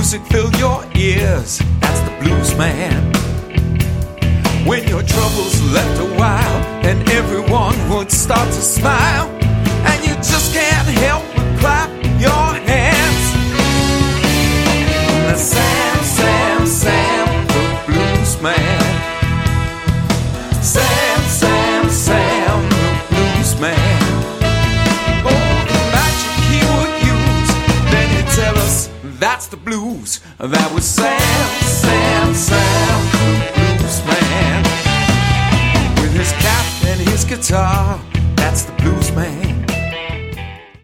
music fill your ears. That's the blues man. When your troubles left a while and everyone would start to smile, and you just can't help but clap your hands. The Sam, Sam, Sam, the blues man. Sam, Sam, Sam, the blues man. Oh, the magic he would use, then he'd tell us that's the blues. That was Sam, Sam, Sam, the blues man. With his cap and his guitar,